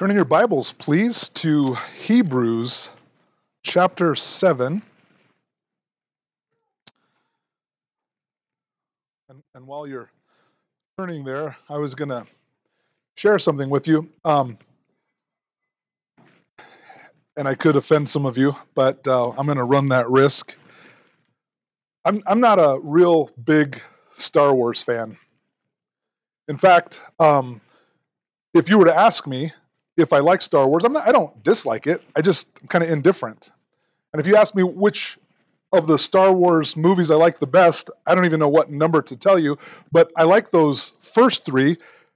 Turn in your Bibles, please, to Hebrews chapter 7. And while you're turning there, I was going to share something with you. And I could offend some of you, but I'm going to run that risk. I'm not a real big Star Wars fan. In fact, if you were to ask me if I like Star Wars, I don't dislike it. I'm kind of indifferent. And if you ask me which of the Star Wars movies I like the best, I don't even know what number to tell you, but I like those first three,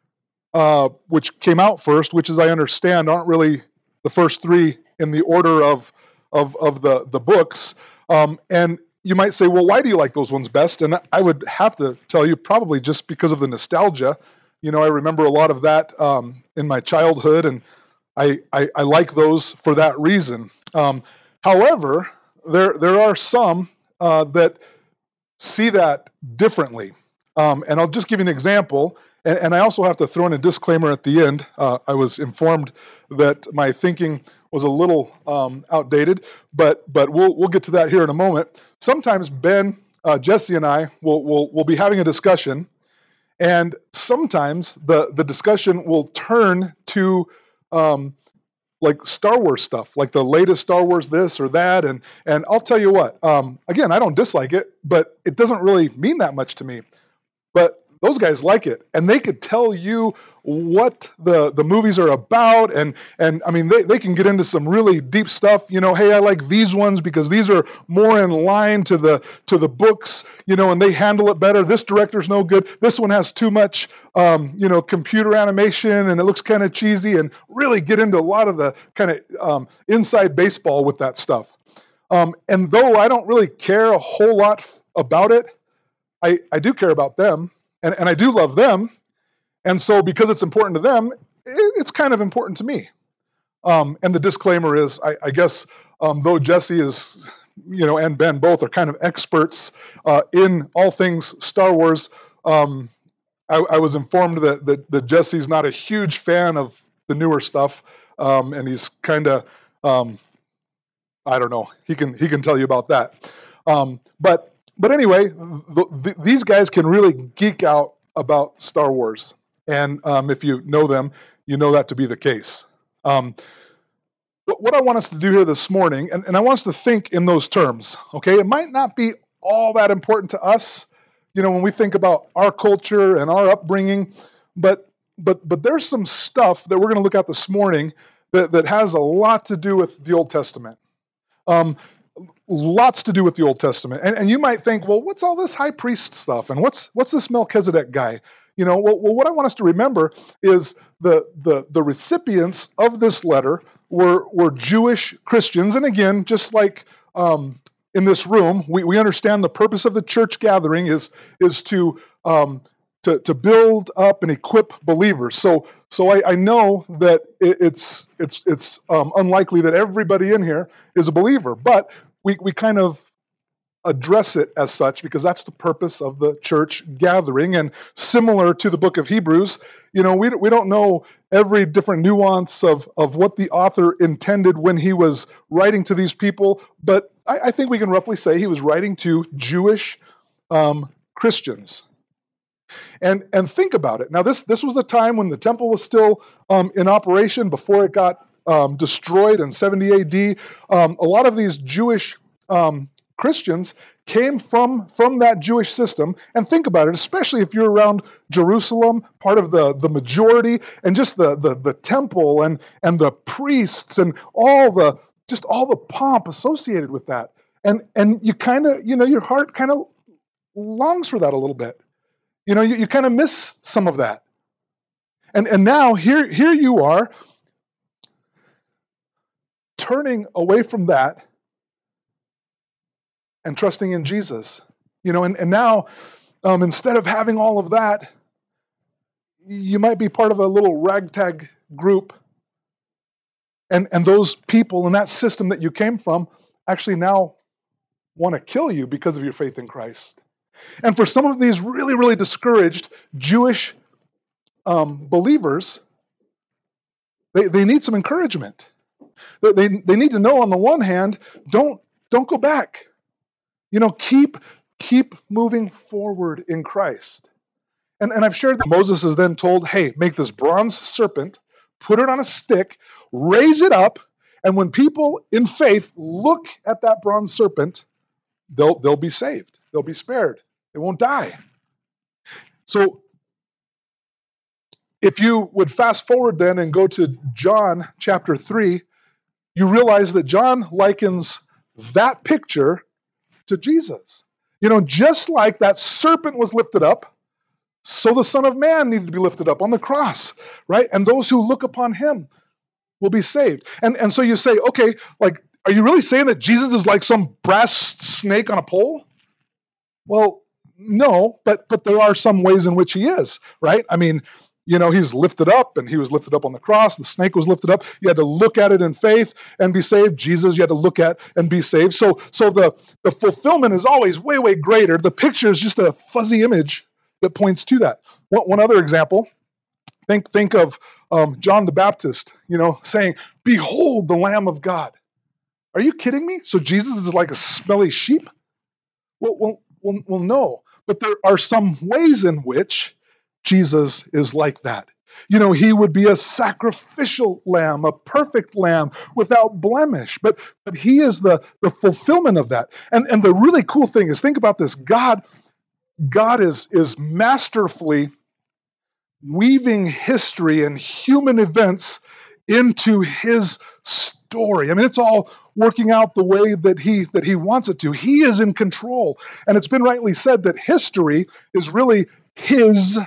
which came out first, which, as I understand, aren't really the first three in the order of the books. And you might say, well, why do you like those ones best? And I would have to tell you probably just because of the nostalgia. You know, I remember a lot of that in my childhood, and I like those for that reason. However, there are some that see that differently. And I'll just give you an example. And I also have to throw in a disclaimer at the end. I was informed that my thinking was a little outdated, but we'll get to that here in a moment. Sometimes Ben, Jesse, and I will be having a discussion, and sometimes the discussion will turn to like Star Wars stuff, like the latest Star Wars this or that, and I'll tell you what. Again, I don't dislike it, but it doesn't really mean that much to me. But those guys like it, and they could tell you what the movies are about, and I mean they can get into some really deep stuff. You know, hey, I like these ones because these are more in line to the books. You know, and they handle it better. This director's no good. This one has too much computer animation, and it looks kind of cheesy, and really get into a lot of the kind of inside baseball with that stuff. And though I don't really care a whole lot about it, I do care about them, and I do love them, and so because it's important to them, it's kind of important to me. And the disclaimer is, I guess, though Jesse is, and Ben both are kind of experts in all things Star Wars, I was informed that Jesse's not a huge fan of the newer stuff, and he's kind of, I don't know, he can tell you about that. But anyway, these guys can really geek out about Star Wars. And if you know them, you know that to be the case. But what I want us to do here this morning, and I want us to think in those terms, okay? It might not be all that important to us, when we think about our culture and our upbringing, but there's some stuff that we're going to look at this morning that has a lot to do with the Old Testament. Lots to do with the Old Testament. And you might think, well, what's all this high priest stuff? And what's this Melchizedek guy? Well, what I want us to remember is the recipients of this letter were Jewish Christians. And again, just like in this room, we understand the purpose of the church gathering is to build up and equip believers. So I know that it's unlikely that everybody in here is a believer, but we kind of address it as such because that's the purpose of the church gathering. And similar to the book of Hebrews, we don't know every different nuance of what the author intended when he was writing to these people, but I think we can roughly say he was writing to Jewish Christians. And think about it. Now, this was the time when the temple was still in operation before it got destroyed in 70 AD. A lot of these Jewish Christians came from that Jewish system. And think about it, especially if you're around Jerusalem, part of the majority, and just the temple and the priests and all the pomp associated with that. And you kind of, your heart kind of longs for that a little bit. You kind of miss some of that. And now here you are turning away from that and trusting in Jesus. And now instead of having all of that, you might be part of a little ragtag group. And those people in that system that you came from actually now want to kill you because of your faith in Christ. And for some of these really, really discouraged Jewish believers, They need some encouragement. They need to know, on the one hand, don't go back. Keep moving forward in Christ. And I've shared that Moses is then told, hey, make this bronze serpent, put it on a stick, raise it up, and when people in faith look at that bronze serpent, they'll be saved. They'll be spared. They won't die. So if you would fast forward then and go to John chapter 3, you realize that John likens that picture to Jesus. Just like that serpent was lifted up, so the Son of Man needed to be lifted up on the cross, right? And those who look upon him will be saved. And so you say, okay, like, are you really saying that Jesus is like some brass snake on a pole? Well, no, but there are some ways in which he is, right? I mean, he's lifted up, and he was lifted up on the cross. The snake was lifted up. You had to look at it in faith and be saved. Jesus, you had to look at and be saved. So the fulfillment is always way, way greater. The picture is just a fuzzy image that points to that. One other example, think of John the Baptist, saying, "Behold the Lamb of God." Are you kidding me? So Jesus is like a smelly sheep? Well, no. But there are some ways in which Jesus is like that. He would be a sacrificial lamb, a perfect lamb without blemish. But he is the fulfillment of that. And the really cool thing is, think about this. God is masterfully weaving history and human events into his story. I mean, it's all working out the way that he wants it to. He is in control. And it's been rightly said that history is really his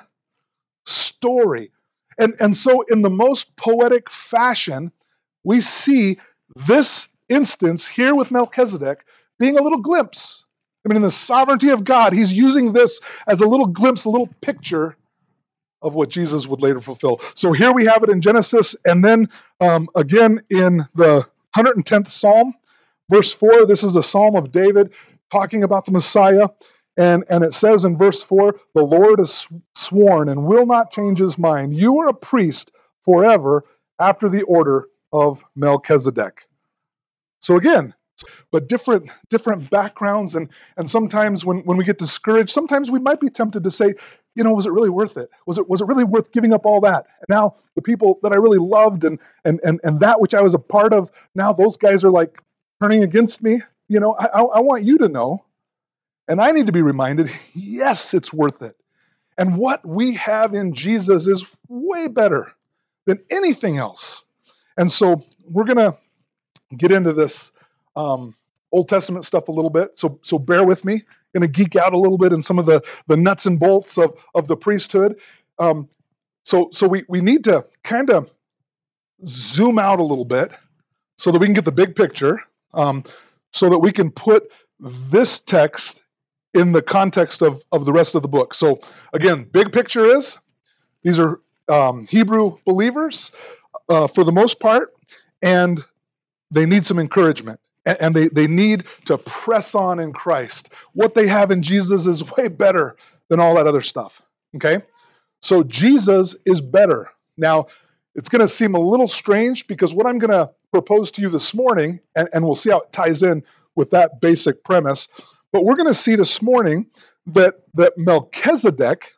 story. And so in the most poetic fashion, we see this instance here with Melchizedek being a little glimpse. I mean, in the sovereignty of God, he's using this as a little glimpse, a little picture of what Jesus would later fulfill. So here we have it in Genesis, and then again in the 110th Psalm, verse 4, this is a Psalm of David talking about the Messiah, and it says in verse 4, "The Lord has sworn and will not change his mind. You are a priest forever after the order of Melchizedek." So again, but different backgrounds, and sometimes when we get discouraged, sometimes we might be tempted to say, was it really worth it? Was it really worth giving up all that? And now the people that I really loved and that which I was a part of, now those guys are like turning against me. I want you to know, and I need to be reminded, yes, it's worth it. And what we have in Jesus is way better than anything else. And so we're going to get into this Old Testament stuff a little bit. So bear with me. Going to geek out a little bit in some of the nuts and bolts of the priesthood. So we need to kind of zoom out a little bit so that we can get the big picture, so that we can put this text in the context of the rest of the book. So again, big picture is these are Hebrew believers for the most part, and they need some encouragement. And they need to press on in Christ. What they have in Jesus is way better than all that other stuff. Okay? So Jesus is better. Now, it's going to seem a little strange because what I'm going to propose to you this morning, and we'll see how it ties in with that basic premise, but we're going to see this morning that Melchizedek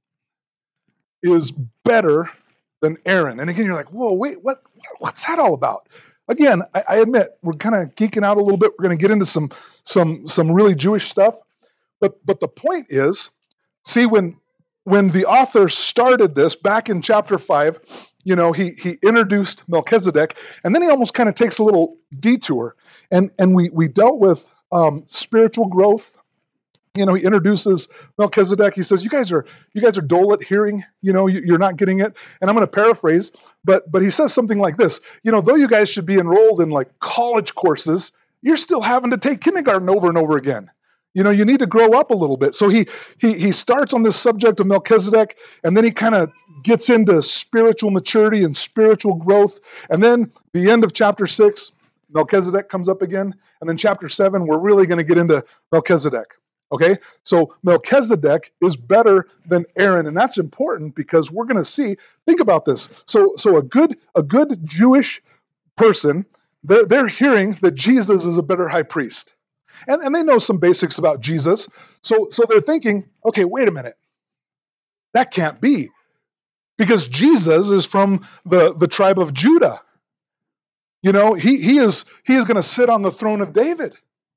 is better than Aaron. And again, you're like, whoa, wait, what's that all about? Again, I admit we're kind of geeking out a little bit. We're going to get into some really Jewish stuff, but the point is, see, when the author started this back in chapter 5, he introduced Melchizedek, and then he almost kind of takes a little detour, and we dealt with spiritual growth. He introduces Melchizedek. He says, "You guys are dull at hearing. You're not getting it." And I'm going to paraphrase, but he says something like this: though you guys should be enrolled in like college courses, you're still having to take kindergarten over and over again. You need to grow up a little bit. So he starts on this subject of Melchizedek, and then he kind of gets into spiritual maturity and spiritual growth. And then the end of chapter 6, Melchizedek comes up again, and then chapter 7, we're really going to get into Melchizedek. Okay, so Melchizedek is better than Aaron, and that's important because we're going to see. Think about this. So a good Jewish person, they're hearing that Jesus is a better high priest, and they know some basics about Jesus. So they're thinking, okay, wait a minute, that can't be, because Jesus is from the tribe of Judah. You know, he is going to sit on the throne of David.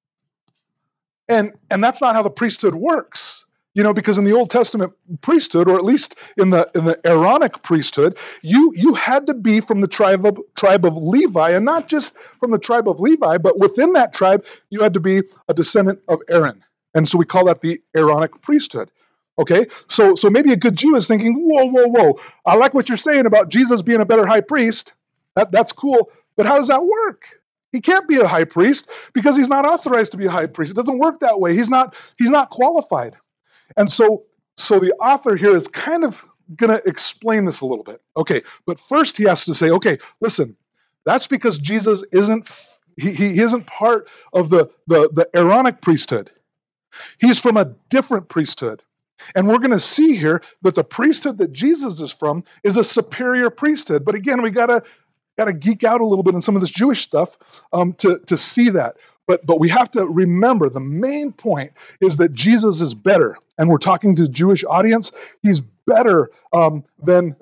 And that's not how the priesthood works, you know, because in the Old Testament priesthood, or at least in the Aaronic priesthood, you had to be from the tribe of Levi, and not just from the tribe of Levi, but within that tribe, you had to be a descendant of Aaron. And so we call that the Aaronic priesthood. Okay, so maybe a good Jew is thinking, whoa, I like what you're saying about Jesus being a better high priest. That's cool, but how does that work? He can't be a high priest because he's not authorized to be a high priest. It doesn't work that way. He's not qualified. And so the author here is kind of going to explain this a little bit. Okay, but first he has to say, okay, listen, that's because Jesus isn't part of the Aaronic priesthood. He's from a different priesthood. And we're going to see here that the priesthood that Jesus is from is a superior priesthood. But again, we got to geek out a little bit in some of this Jewish stuff to see that. But we have to remember the main point is that Jesus is better. And we're talking to the Jewish audience. He's better than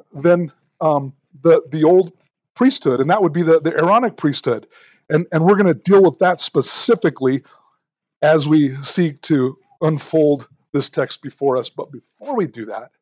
the old priesthood, and that would be the Aaronic priesthood. And we're going to deal with that specifically as we seek to unfold this text before us. But before we do that,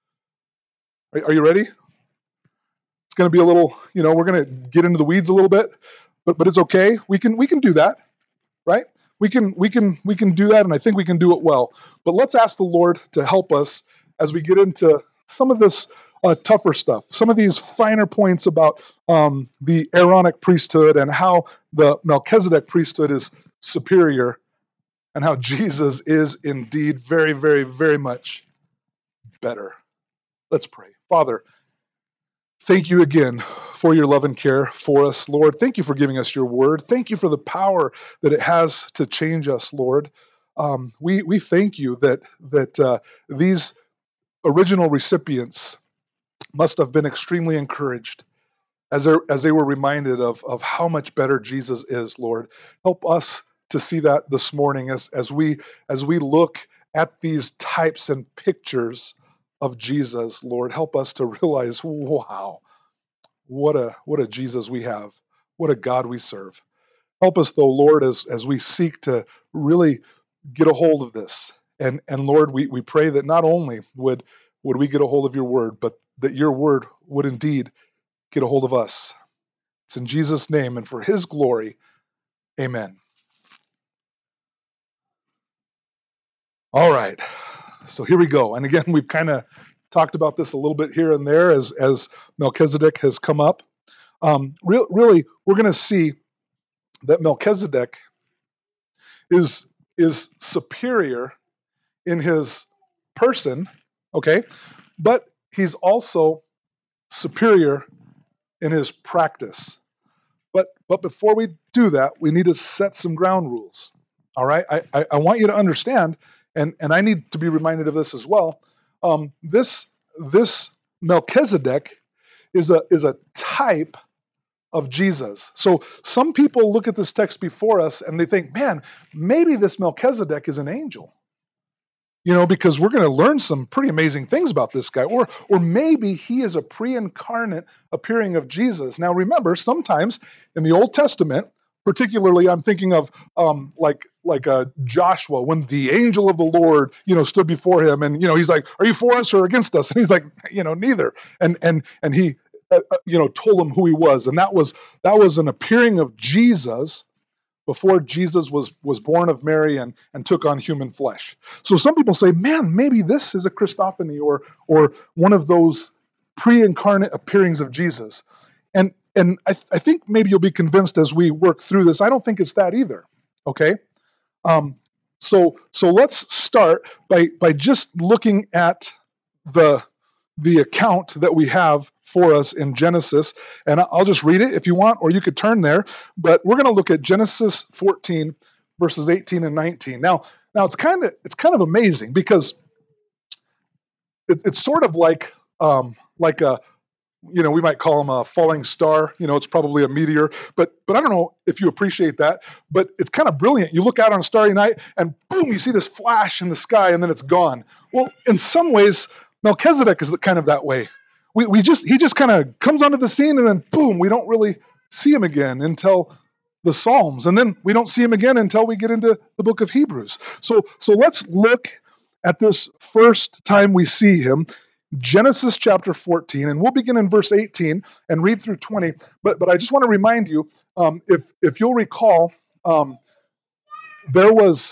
are you ready? It's going to be a little, we're going to get into the weeds a little bit, but it's okay. We can do that, right? We can do that, and I think we can do it well. But let's ask the Lord to help us as we get into some of this tougher stuff, some of these finer points about the Aaronic priesthood and how the Melchizedek priesthood is superior, and how Jesus is indeed very, very, very much better. Let's pray. Father, thank you again for your love and care for us, Lord. Thank you for giving us your word. Thank you for the power that it has to change us, Lord. We thank you that these original recipients must have been extremely encouraged as they were reminded of how much better Jesus is, Lord. Help us to see that this morning as we look at these types and pictures of Jesus, Lord. Help us to realize, wow, what a Jesus we have. What a God we serve. Help us, though, Lord, as we seek to really get a hold of this. And Lord, we pray that not only would we get a hold of your word, but that your word would indeed get a hold of us. It's in Jesus' name and for his glory. Amen. All right. So here we go. And again, we've kind of talked about this a little bit here and there as Melchizedek has come up. Really, we're going to see that Melchizedek is superior in his person, okay? But he's also superior in his practice. But before we do that, we need to set some ground rules. All right? I want you to understand, and I need to be reminded of this as well. This Melchizedek is a type of Jesus. So some people look at this text before us and they think, man, maybe this Melchizedek is an angel. Because we're going to learn some pretty amazing things about this guy. Or maybe he is a pre-incarnate appearing of Jesus. Now remember, sometimes in the Old Testament, particularly I'm thinking of like Joshua, when the angel of the Lord, stood before him, and he's like, "Are you for us or against us?" And he's like, "Neither." And he told him who he was, and that was an appearing of Jesus before Jesus was born of Mary and took on human flesh. So some people say, man, maybe this is a Christophany or one of those pre-incarnate appearings of Jesus. And I think maybe you'll be convinced as we work through this. I don't think it's that either. Okay? So let's start by just looking at the account that we have for us in Genesis, and I'll just read it if you want, or you could turn there, but we're going to look at Genesis 14, verses 18 and 19. Now it's kind of amazing because it's sort of like a, we might call them a falling star. It's probably a meteor, but I don't know if you appreciate that, but it's kind of brilliant. You look out on a starry night and boom, you see this flash in the sky and then it's gone. Well, in some ways, Melchizedek is kind of that way. He just kind of comes onto the scene and then boom, we don't really see him again until the Psalms. And then we don't see him again until we get into the book of Hebrews. So let's look at this first time we see him, Genesis chapter 14, and we'll begin in verse 18 and read through 20. But I just want to remind you, if you'll recall, there was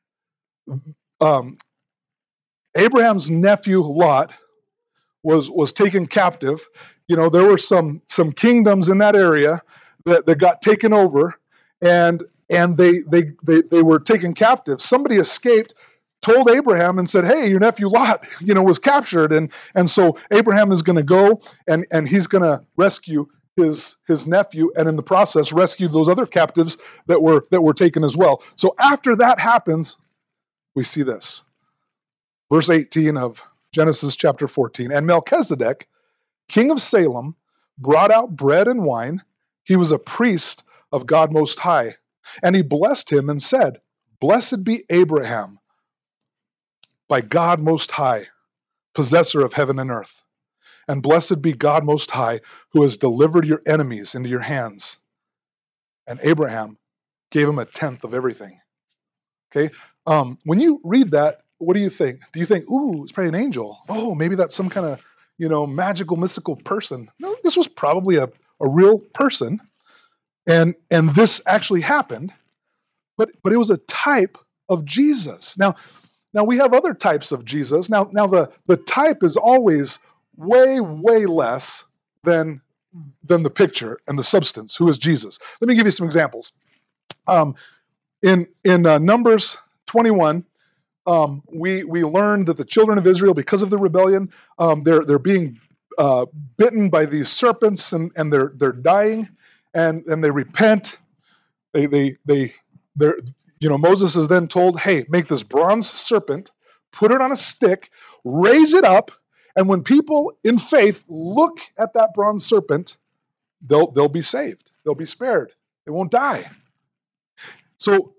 Abraham's nephew Lot was taken captive. There were some kingdoms in that area that got taken over, and they were taken captive. Somebody escaped, told Abraham and said, hey, your nephew Lot, was captured. And so Abraham is going to go and he's going to rescue his nephew, and in the process rescue those other captives that were taken as well. So after that happens, we see this. Verse 18 of Genesis chapter 14. And Melchizedek, king of Salem, brought out bread and wine. He was a priest of God Most High. And he blessed him and said, blessed be Abraham by God Most High, possessor of heaven and earth. And blessed be God Most High, who has delivered your enemies into your hands. And Abraham gave him a tenth of everything. Okay? When you read that, what do you think? Do you think, ooh, it's probably an angel? Oh, maybe that's some kind of, magical, mystical person. No, this was probably a real person. And this actually happened, but it was a type of Jesus. Now we have other types of Jesus. Now the type is always way, way less than the picture and the substance. Who is Jesus? Let me give you some examples. In Numbers 21, we learn that the children of Israel, because of the rebellion, they're being bitten by these serpents and they're dying, and they repent. Moses is then told, hey, make this bronze serpent, put it on a stick, raise it up, and when people in faith look at that bronze serpent, they'll be saved. They'll be spared. They won't die. So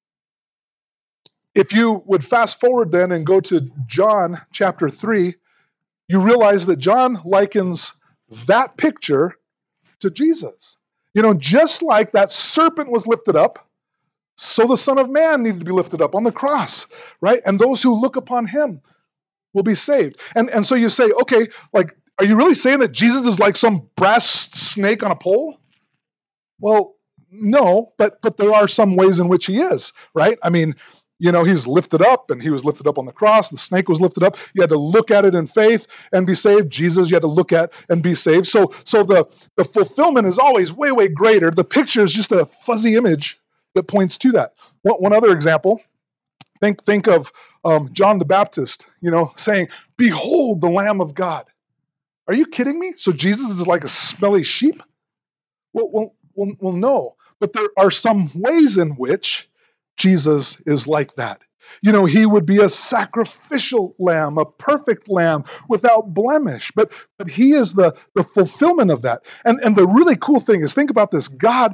if you would fast forward then and go to John chapter 3, you realize that John likens that picture to Jesus. Just like that serpent was lifted up, so the Son of Man needed to be lifted up on the cross, right? And those who look upon him will be saved. And so you say, okay, are you really saying that Jesus is like some brass snake on a pole? Well, no, but there are some ways in which he is, right? I mean, he's lifted up, and he was lifted up on the cross. The snake was lifted up. You had to look at it in faith and be saved. Jesus, you had to look at and be saved. So the fulfillment is always way, way greater. The picture is just a fuzzy image that points to that. One other example, think of John the Baptist, saying, behold the Lamb of God. Are you kidding me? So Jesus is like a smelly sheep? Well, no. But there are some ways in which Jesus is like that. He would be a sacrificial lamb, a perfect lamb without blemish. But he is the fulfillment of that. And the really cool thing is, think about this. God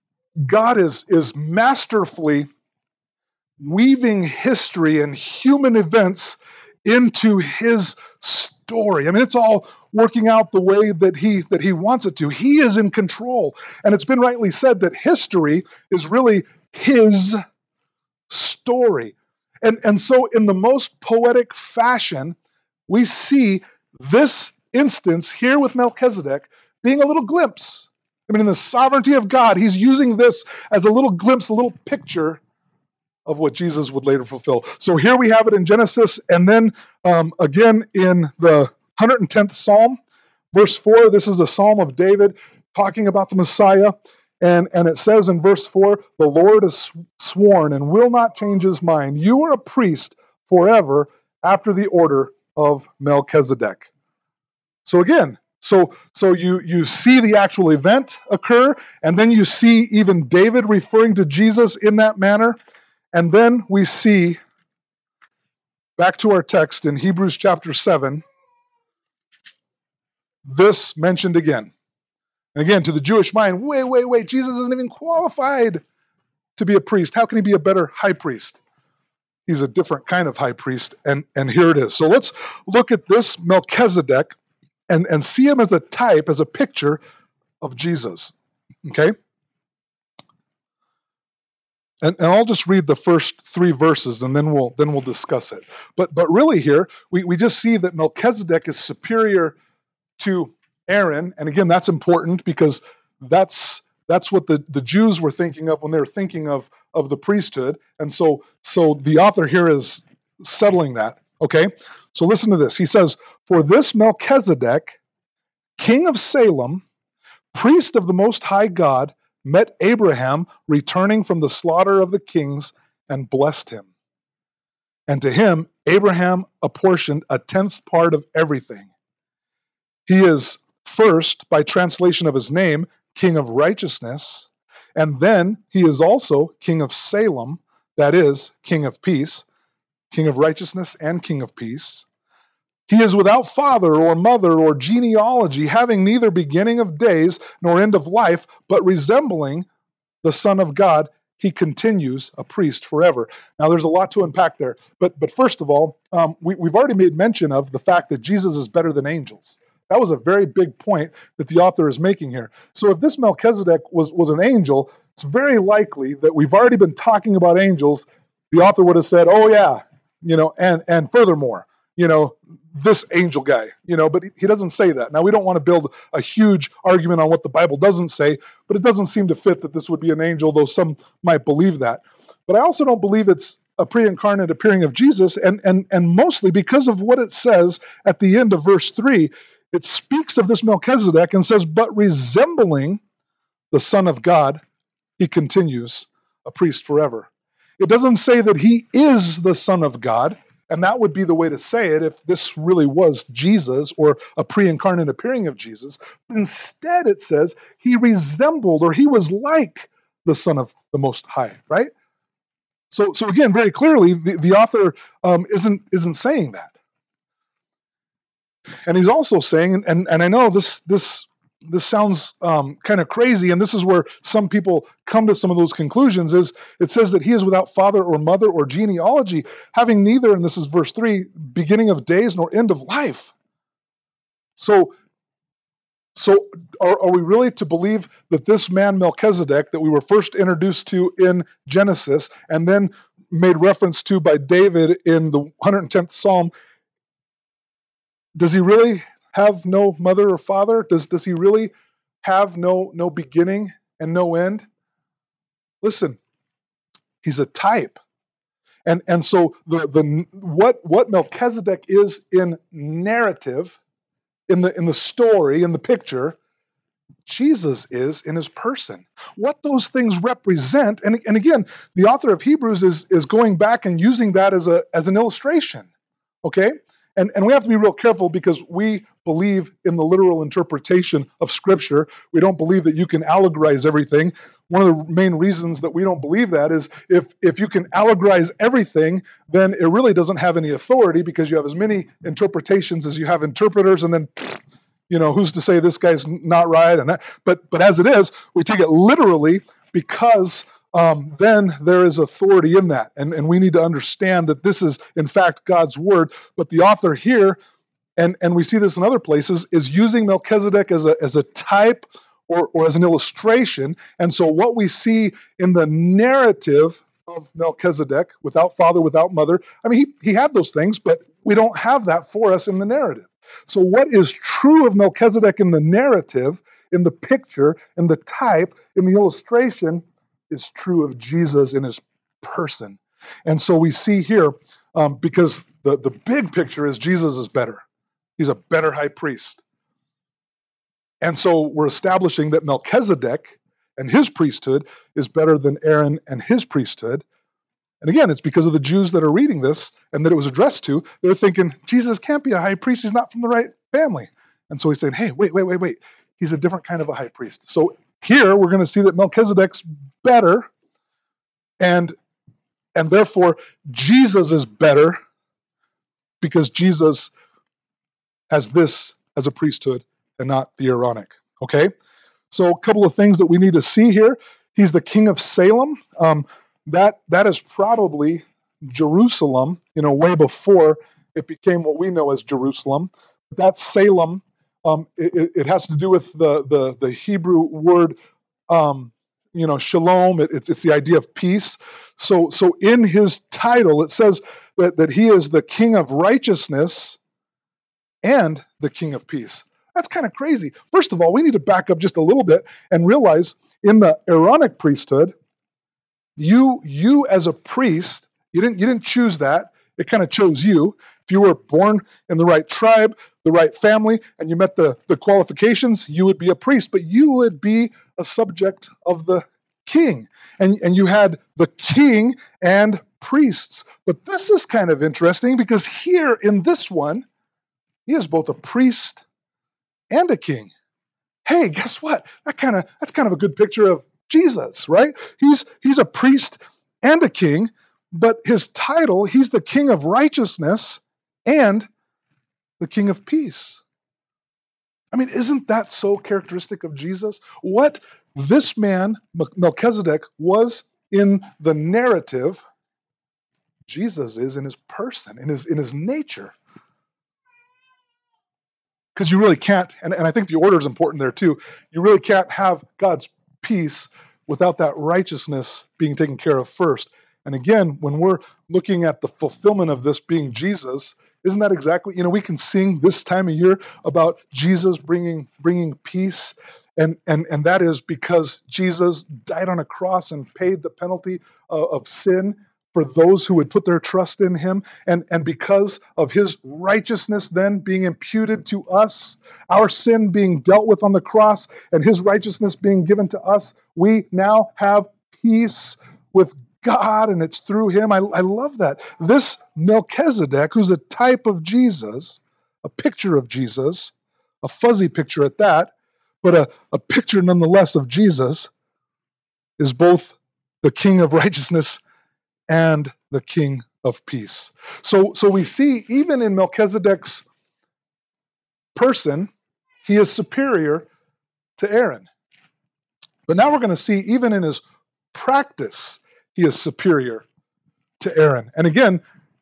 is masterfully weaving history and human events into his story. I mean, it's all working out the way that he wants it to. He is in control. And it's been rightly said that history is really his story. And so in the most poetic fashion, we see this instance here with Melchizedek being a little glimpse. I mean, in the sovereignty of God, he's using this as a little glimpse, a little picture of what Jesus would later fulfill. So here we have it in Genesis, and then again in the 110th Psalm, verse 4, this is a Psalm of David talking about the Messiah, and it says in verse 4, the Lord has sworn and will not change his mind. You are a priest forever after the order of Melchizedek. So again, So you see the actual event occur, and then you see even David referring to Jesus in that manner, and then we see, back to our text in Hebrews chapter 7, this mentioned again. And again, to the Jewish mind, wait, Jesus isn't even qualified to be a priest. How can he be a better high priest? He's a different kind of high priest, and here it is. So let's look at this Melchizedek and see him as a type, as a picture of Jesus. Okay? And I'll just read the first 3 verses, and then we'll discuss it. But really here, we just see that Melchizedek is superior to Aaron, and again, that's important because that's what the Jews were thinking of when they were thinking of the priesthood, and so the author here is settling that. Okay, so listen to this. He says, "For this Melchizedek, king of Salem, priest of the Most High God, met Abraham returning from the slaughter of the kings and blessed him. And to him, Abraham apportioned a 10th part of everything. He is first, by translation of his name, King of Righteousness, and then he is also King of Salem, that is, King of Peace, King of Righteousness and King of Peace. He is without father or mother or genealogy, having neither beginning of days nor end of life, but resembling the Son of God. He continues a priest forever." Now, there's a lot to unpack there. But first of all, we've already made mention of the fact that Jesus is better than angels. That was a very big point that the author is making here. So if this Melchizedek was an angel, it's very likely that we've already been talking about angels. The author would have said, "Oh yeah, and furthermore, this angel guy, but he doesn't say that. Now, we don't want to build a huge argument on what the Bible doesn't say, but it doesn't seem to fit that this would be an angel, though some might believe that. But I also don't believe it's a pre-incarnate appearing of Jesus, and mostly because of what it says at the end of verse 3. It speaks of this Melchizedek and says, "But resembling the Son of God, he continues a priest forever." It doesn't say that he is the Son of God, and that would be the way to say it if this really was Jesus or a pre-incarnate appearing of Jesus. Instead, it says he resembled, or he was like, the Son of the Most High, right? So again, very clearly, the author isn't saying that. And he's also saying, and I know this sounds kind of crazy, and this is where some people come to some of those conclusions, is it says that he is without father or mother or genealogy, having neither, and this is verse 3, beginning of days nor end of life. So are we really to believe that this man Melchizedek that we were first introduced to in Genesis and then made reference to by David in the 110th Psalm, does he really have no mother or father? Does he really have no beginning and no end? Listen, he's a type. And so what Melchizedek is in narrative, in the story, in the picture, Jesus is in his person. What those things represent, and again, the author of Hebrews is going back and using that as an illustration. Okay? And we have to be real careful because we believe in the literal interpretation of Scripture. We don't believe that you can allegorize everything. One of the main reasons that we don't believe that is if you can allegorize everything, then it really doesn't have any authority because you have as many interpretations as you have interpreters, and then who's to say this guy's not right? And that, but as it is, we take it literally because then there is authority in that. And we need to understand that this is, in fact, God's word. But the author here, and we see this in other places, is using Melchizedek as a type or as an illustration. And so what we see in the narrative of Melchizedek, without father, without mother, I mean, he had those things, but we don't have that for us in the narrative. So what is true of Melchizedek in the narrative, in the picture, in the type, in the illustration, is true of Jesus in his person. And so we see here, because the big picture is Jesus is better. He's a better high priest. And so we're establishing that Melchizedek and his priesthood is better than Aaron and his priesthood. And again, it's because of the Jews that are reading this and that it was addressed to. They're thinking, Jesus can't be a high priest. He's not from the right family. And so he's saying, hey, wait. He's a different kind of a high priest. So here we're going to see that Melchizedek's better, and therefore Jesus is better because Jesus has this as a priesthood and not the Aaronic. Okay? So a couple of things that we need to see here. He's the king of Salem. That is probably Jerusalem, way before it became what we know as Jerusalem. That's Salem. It has to do with the Hebrew word, shalom. It's the idea of peace. So in his title, it says that he is the king of righteousness and the king of peace. That's kind of crazy. First of all, we need to back up just a little bit and realize in the Aaronic priesthood, you as a priest, you didn't choose that. It kind of chose you. If you were born in the right tribe, the right family, and you met the qualifications, you would be a priest, but you would be a subject of the king. And you had the king and priests. But this is kind of interesting because here in this one, he is both a priest and a king. Hey, guess what? That's kind of a good picture of Jesus, right? He's a priest and a king, but his title, he's the king of righteousness and the king of peace. I mean, isn't that so characteristic of Jesus? What this man, Melchizedek, was in the narrative, Jesus is in his person, in his nature. Because you really can't, and I think the order is important there too, you really can't have God's peace without that righteousness being taken care of first. And again, when we're looking at the fulfillment of this being Jesus, isn't that exactly, we can sing this time of year about Jesus bringing peace, and that is because Jesus died on a cross and paid the penalty of sin for those who would put their trust in him, and because of his righteousness then being imputed to us, our sin being dealt with on the cross, and his righteousness being given to us, we now have peace with God, and it's through him. I love that. This Melchizedek, who's a type of Jesus, a picture of Jesus, a fuzzy picture at that, but a picture nonetheless of Jesus, is both the king of righteousness and the king of peace. So we see even in Melchizedek's person, he is superior to Aaron. But now we're going to see even in his practice, he is superior to Aaron. And again,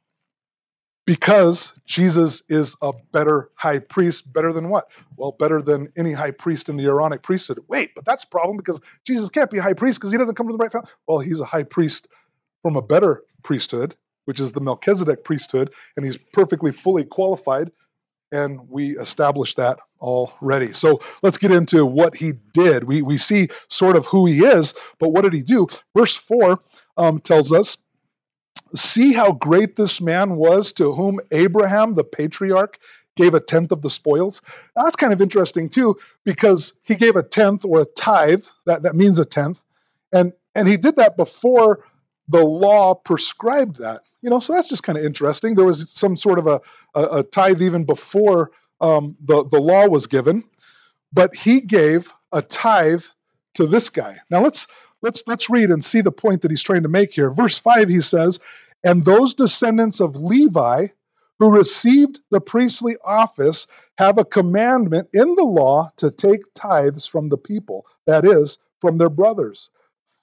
because Jesus is a better high priest, better than what? Well, better than any high priest in the Aaronic priesthood. Wait, but that's a problem because Jesus can't be a high priest because he doesn't come from the right family. Well, he's a high priest from a better priesthood, which is the Melchizedek priesthood, and he's perfectly fully qualified, and we established that already. So let's get into what he did. We see sort of who he is, but what did he do? Verse 4 tells us, see how great this man was to whom Abraham, the patriarch, gave a tenth of the spoils. Now, that's kind of interesting too, because he gave a tenth or a tithe, that means a tenth, and he did that before the law prescribed that. So that's just kind of interesting. There was some sort of a tithe even before the law was given, but he gave a tithe to this guy. Now let's read and see the point that he's trying to make here. Verse 5, he says, and those descendants of Levi who received the priestly office have a commandment in the law to take tithes from the people, that is, from their brothers.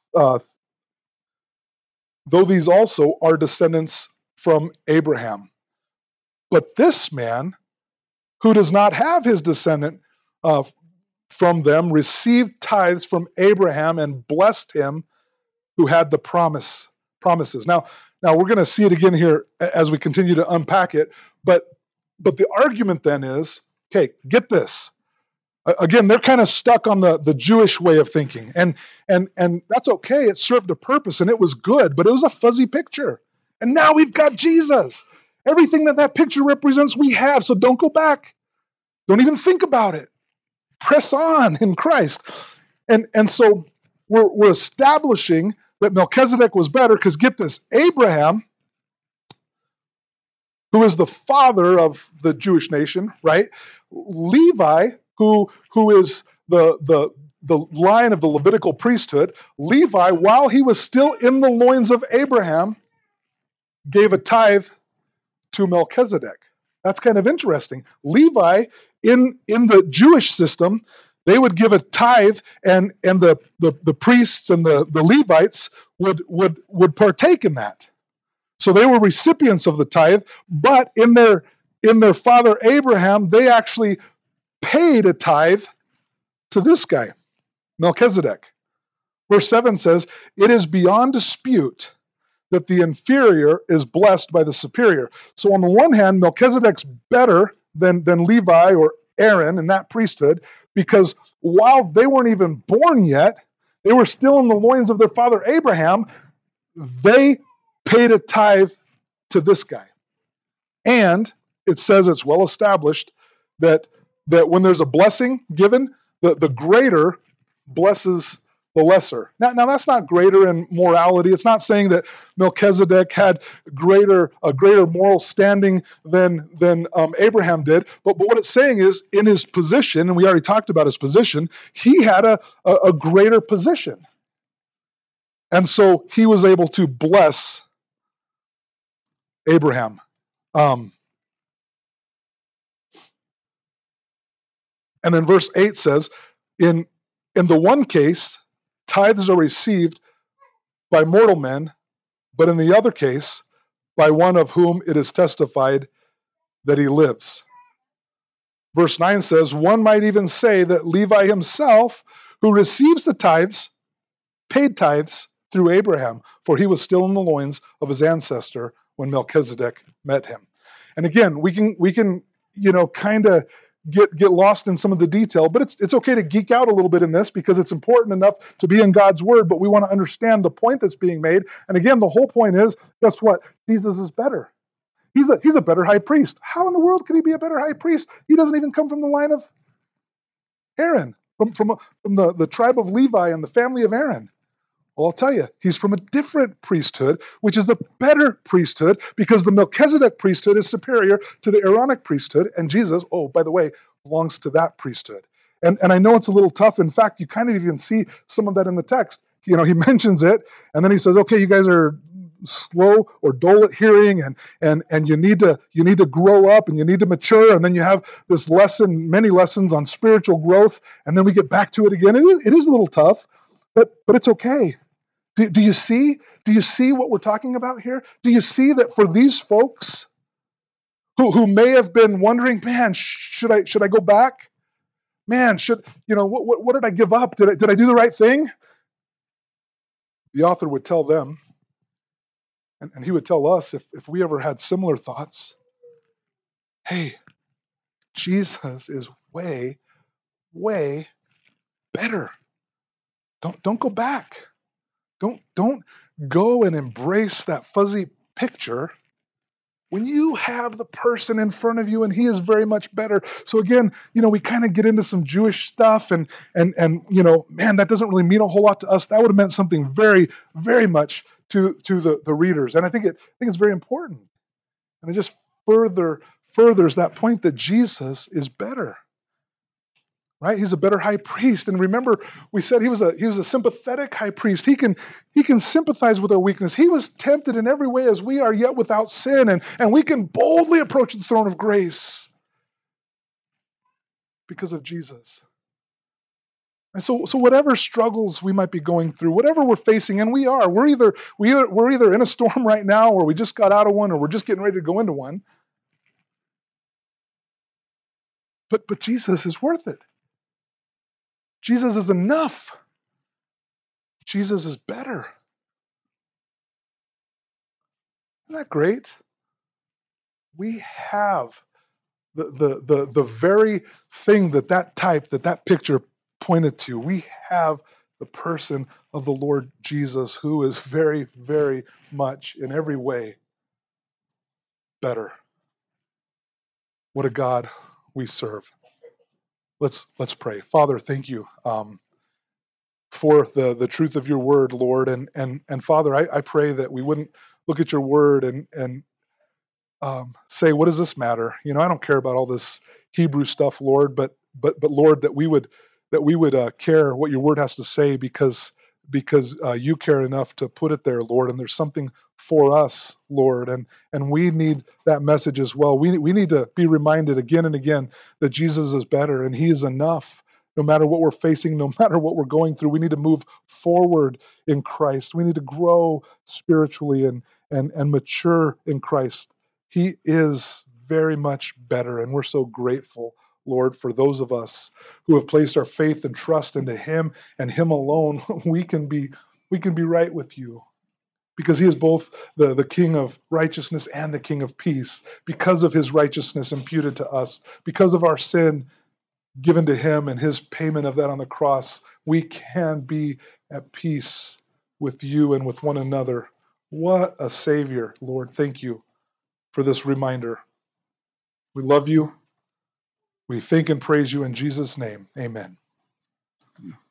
Though these also are descendants from Abraham. But this man, who does not have his descendant from them, received tithes from Abraham and blessed him who had the promises. Now we're going to see it again here as we continue to unpack it, but the argument then is, okay, get this. Again, they're kind of stuck on the Jewish way of thinking, and that's okay. It served a purpose, and it was good, but it was a fuzzy picture. And now we've got Jesus. Everything that picture represents, we have. So don't go back. Don't even think about it. Press on in Christ. And so we're establishing that Melchizedek was better because get this, Abraham, who is the father of the Jewish nation, right? Levi, who is the line of the Levitical priesthood, Levi, while he was still in the loins of Abraham, gave a tithe to Melchizedek. That's kind of interesting. Levi, in the Jewish system, they would give a tithe, and the priests and the Levites would partake in that. So they were recipients of the tithe, but in their father Abraham, they actually paid a tithe to this guy, Melchizedek. Verse 7 says, "It is beyond dispute that the inferior is blessed by the superior." So on the one hand, Melchizedek's better than Levi or Aaron in that priesthood, because while they weren't even born yet, they were still in the loins of their father Abraham, they paid a tithe to this guy. And it says it's well established that when there's a blessing given, the greater blesses the lesser. Now that's not greater in morality. It's not saying that Melchizedek had a greater moral standing than Abraham did. But what it's saying is, in his position, and we already talked about his position, he had a greater position. And so he was able to bless Abraham. And then verse 8 says, in the one case, tithes are received by mortal men, but in the other case, by one of whom it is testified that he lives. Verse 9 says, one might even say that Levi himself, who receives the tithes, paid tithes through Abraham, for he was still in the loins of his ancestor when Melchizedek met him. And again, we can kind of get lost in some of the detail, but it's okay to geek out a little bit in this because it's important enough to be in God's word, but we want to understand the point that's being made. And again, the whole point is, guess what? Jesus is better. He's a better high priest. How in the world could he be a better high priest? He doesn't even come from the line of Aaron, from the tribe of Levi and the family of Aaron. Well, I'll tell you, he's from a different priesthood, which is the better priesthood, because the Melchizedek priesthood is superior to the Aaronic priesthood, and Jesus, oh, by the way, belongs to that priesthood. And I know it's a little tough. In fact, you kind of even see some of that in the text. He mentions it, and then he says, okay, you guys are slow or dull at hearing, and you need to grow up, and you need to mature, and then you have this lesson, many lessons on spiritual growth, and then we get back to it again. It is a little tough, but it's okay. Do you see what we're talking about here? Do you see that for these folks who may have been wondering, man, should I go back? Man, what did I give up? Did I do the right thing? The author would tell them, and he would tell us if we ever had similar thoughts, hey, Jesus is way, way better. Don't go back. Don't go and embrace that fuzzy picture when you have the person in front of you and he is very much better. So again, we kind of get into some Jewish stuff and man, that doesn't really mean a whole lot to us. That would have meant something very, very much to the readers. And I think it's very important. And it just furthers that point that Jesus is better. Right? He's a better high priest. And remember, we said he was a sympathetic high priest. He can sympathize with our weakness. He was tempted in every way as we are, yet without sin. And we can boldly approach the throne of grace because of Jesus. And so whatever struggles we might be going through, whatever we're facing, and we're either in a storm right now, or we just got out of one, or we're just getting ready to go into one. But Jesus is worth it. Jesus is enough. Jesus is better. Isn't that great? We have the very thing that picture pointed to. We have the person of the Lord Jesus, who is very, very much in every way better. What a God we serve. Let's pray. Father, thank you for the truth of your word, Lord. And Father, I pray that we wouldn't look at your word and say, what does this matter? I don't care about all this Hebrew stuff, Lord, but Lord, that we would care what your word has to say, because you care enough to put it there, Lord, and there's something for us, Lord, and we need that message as well. We need to be reminded again and again that Jesus is better and he is enough. No matter what we're facing, no matter what we're going through, we need to move forward in Christ. We need to grow spiritually and mature in Christ. He is very much better, and we're so grateful, Lord, for those of us who have placed our faith and trust into him and him alone. We can be right with you, because he is both the King of righteousness and the King of peace, because of his righteousness imputed to us, because of our sin given to him and his payment of that on the cross. We can be at peace with you and with one another. What a Savior, Lord. Thank you for this reminder. We love you. We thank and praise you in Jesus' name. Amen.